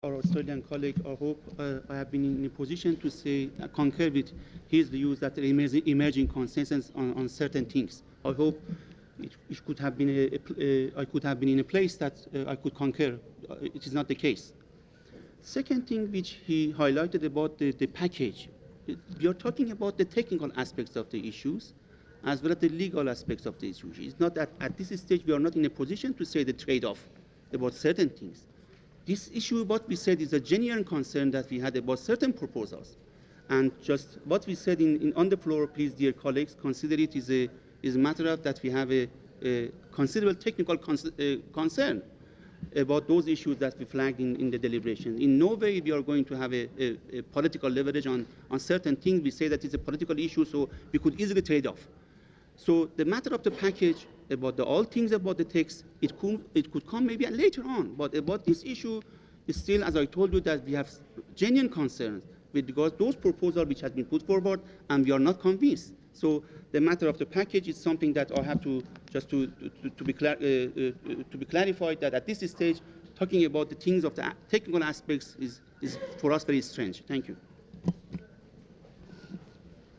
our Australian colleague, I hope I have been in a position to say, concur with his views that there is emerging consensus on certain things. I hope it could have been I could have been in a place that I could concur. It is not the case. Second thing which he highlighted about the package, we are talking about the technical aspects of the issues as well as the legal aspects of the issues. It's not that at this stage we are not in a position to say the trade-off about certain things. This issue, what we said, is a genuine concern that we had about certain proposals. And just what we said on the floor, please, dear colleagues, consider it is a matter of that we have a considerable technical concern about those issues that we flagged in the deliberation. In no way we are going to have a political leverage on certain things. We say that it's a political issue, so we could easily trade off. So the matter of the package, about all things about the text, it could come maybe later on. But about this issue, is still, as I told you, that we have genuine concerns with regards to those proposals which have been put forward, and we are not convinced. So the matter of the package is something that I have to just to be clarified that at this stage, talking about the things of the technical aspects is for us very strange. Thank you.